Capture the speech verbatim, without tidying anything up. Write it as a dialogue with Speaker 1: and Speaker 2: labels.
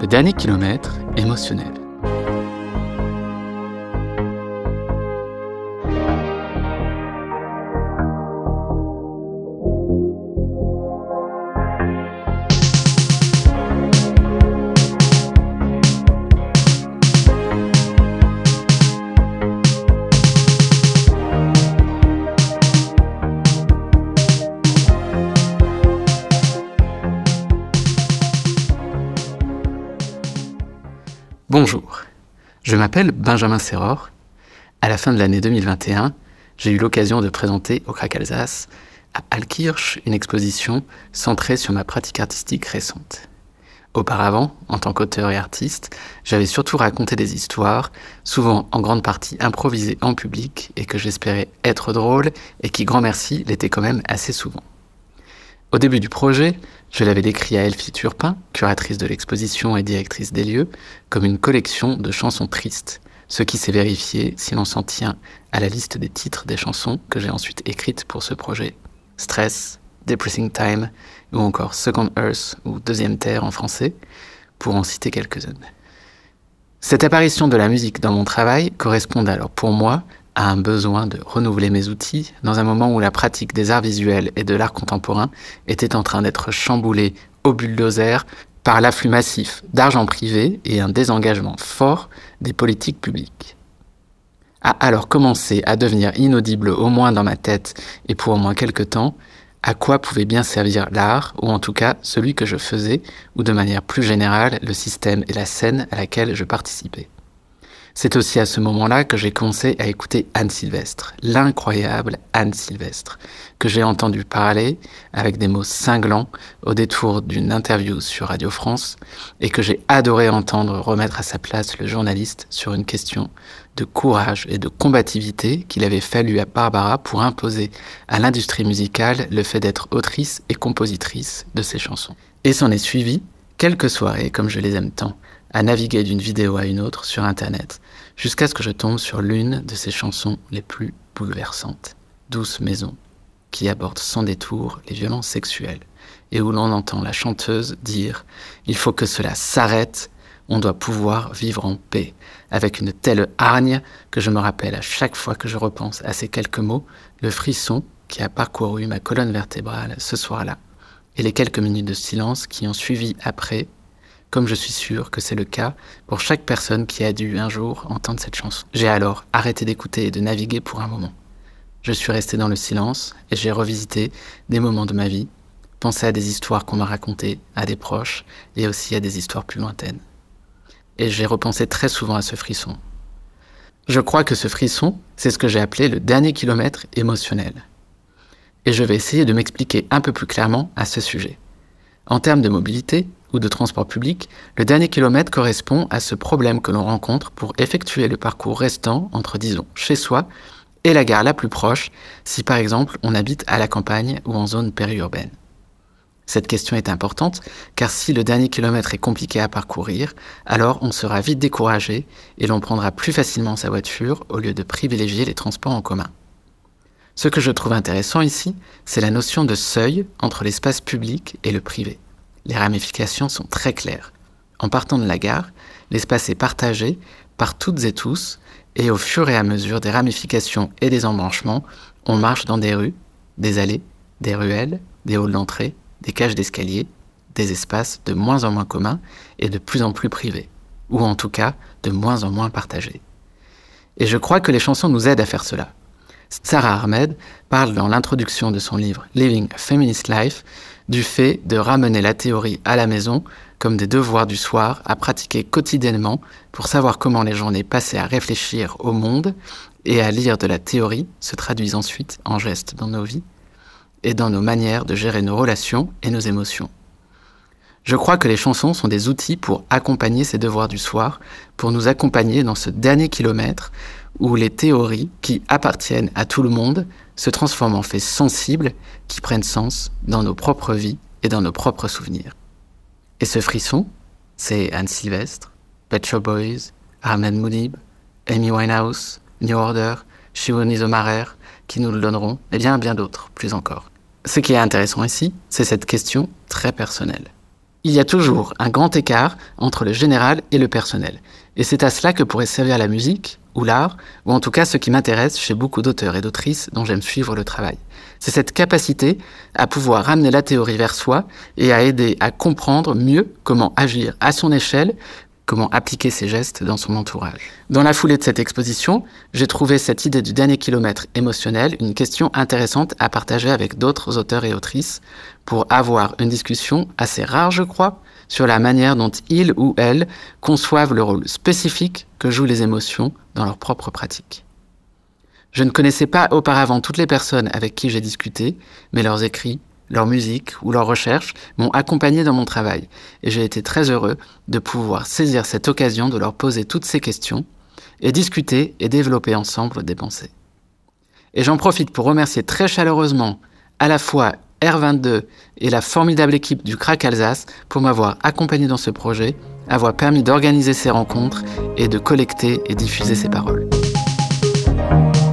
Speaker 1: Le dernier kilomètre émotionnel. Bonjour, je m'appelle Benjamin Serror. À la fin de l'année deux mille vingt et un, j'ai eu l'occasion de présenter au Crac Alsace, à Altkirch, une exposition centrée sur ma pratique artistique récente. Auparavant, en tant qu'auteur et artiste, j'avais surtout raconté des histoires, souvent en grande partie improvisées en public et que j'espérais être drôles et qui, grand merci, l'étaient quand même assez souvent. Au début du projet, je l'avais décrit à Elfie Turpin, curatrice de l'exposition et directrice des lieux, comme une collection de chansons tristes, ce qui s'est vérifié si l'on s'en tient à la liste des titres des chansons que j'ai ensuite écrites pour ce projet. Stress, Depressing Time, ou encore Second Earth, ou Deuxième Terre en français, pour en citer quelques-unes. Cette apparition de la musique dans mon travail correspond alors pour moi à un besoin de renouveler mes outils dans un moment où la pratique des arts visuels et de l'art contemporain était en train d'être chamboulée au bulldozer par l'afflux massif d'argent privé et un désengagement fort des politiques publiques. A alors commencé à devenir inaudible au moins dans ma tête et pour au moins quelque temps, à quoi pouvait bien servir l'art, ou en tout cas celui que je faisais, ou de manière plus générale le système et la scène à laquelle je participais. C'est aussi à ce moment-là que j'ai commencé à écouter Anne Sylvestre, l'incroyable Anne Sylvestre, que j'ai entendu parler avec des mots cinglants au détour d'une interview sur Radio France et que j'ai adoré entendre remettre à sa place le journaliste sur une question de courage et de combativité qu'il avait fallu à Barbara pour imposer à l'industrie musicale le fait d'être autrice et compositrice de ses chansons. Et s'en est suivi quelques soirées, comme je les aime tant, à naviguer d'une vidéo à une autre sur Internet, jusqu'à ce que je tombe sur l'une de ses chansons les plus bouleversantes, Douce Maison, qui aborde sans détour les violences sexuelles, et où l'on entend la chanteuse dire « Il faut que cela s'arrête, on doit pouvoir vivre en paix », avec une telle hargne que je me rappelle à chaque fois que je repense à ces quelques mots, le frisson qui a parcouru ma colonne vertébrale ce soir-là, et les quelques minutes de silence qui ont suivi après, comme je suis sûr que c'est le cas pour chaque personne qui a dû un jour entendre cette chanson. J'ai alors arrêté d'écouter et de naviguer pour un moment. Je suis resté dans le silence et j'ai revisité des moments de ma vie, pensé à des histoires qu'on m'a racontées, à des proches et aussi à des histoires plus lointaines. Et j'ai repensé très souvent à ce frisson. Je crois que ce frisson, c'est ce que j'ai appelé le dernier kilomètre émotionnel. Et je vais essayer de m'expliquer un peu plus clairement à ce sujet. En termes de mobilité ou de transport public, le dernier kilomètre correspond à ce problème que l'on rencontre pour effectuer le parcours restant entre, disons, chez soi et la gare la plus proche, si par exemple on habite à la campagne ou en zone périurbaine. Cette question est importante, car si le dernier kilomètre est compliqué à parcourir, alors on sera vite découragé et l'on prendra plus facilement sa voiture au lieu de privilégier les transports en commun. Ce que je trouve intéressant ici, c'est la notion de seuil entre l'espace public et le privé. Les ramifications sont très claires. En partant de la gare, l'espace est partagé par toutes et tous, et au fur et à mesure des ramifications et des embranchements, on marche dans des rues, des allées, des ruelles, des halls d'entrée, des cages d'escalier, des espaces de moins en moins communs et de plus en plus privés, ou en tout cas de moins en moins partagés. Et je crois que les chansons nous aident à faire cela. Sarah Ahmed parle dans l'introduction de son livre « Living a Feminist Life » du fait de ramener la théorie à la maison comme des devoirs du soir à pratiquer quotidiennement pour savoir comment les journées passées à réfléchir au monde et à lire de la théorie se traduisent ensuite en gestes dans nos vies et dans nos manières de gérer nos relations et nos émotions. Je crois que les chansons sont des outils pour accompagner ces devoirs du soir, pour nous accompagner dans ce dernier kilomètre où les théories qui appartiennent à tout le monde se transforment en faits sensibles qui prennent sens dans nos propres vies et dans nos propres souvenirs. Et ce frisson, c'est Anne Sylvestre, Pet Shop Boys, Ahmed Mounib, Amy Winehouse, New Order, Siouxsie Omarer, qui nous le donneront, et bien bien d'autres, plus encore. Ce qui est intéressant ici, c'est cette question très personnelle. Il y a toujours un grand écart entre le général et le personnel. Et c'est à cela que pourrait servir la musique, ou l'art, ou en tout cas ce qui m'intéresse chez beaucoup d'auteurs et d'autrices dont j'aime suivre le travail. C'est cette capacité à pouvoir ramener la théorie vers soi et à aider à comprendre mieux comment agir à son échelle, comment appliquer ses gestes dans son entourage. Dans la foulée de cette exposition, j'ai trouvé cette idée du dernier kilomètre émotionnel une question intéressante à partager avec d'autres auteurs et autrices pour avoir une discussion assez rare, je crois, sur la manière dont ils ou elles conçoivent le rôle spécifique que jouent les émotions dans leur propre pratique. Je ne connaissais pas auparavant toutes les personnes avec qui j'ai discuté, mais leurs écrits, leur musique ou leurs recherches m'ont accompagné dans mon travail et j'ai été très heureux de pouvoir saisir cette occasion de leur poser toutes ces questions et discuter et développer ensemble des pensées. Et j'en profite pour remercier très chaleureusement à la fois R vingt-deux et la formidable équipe du Crac Alsace pour m'avoir accompagné dans ce projet, avoir permis d'organiser ces rencontres et de collecter et diffuser ces paroles.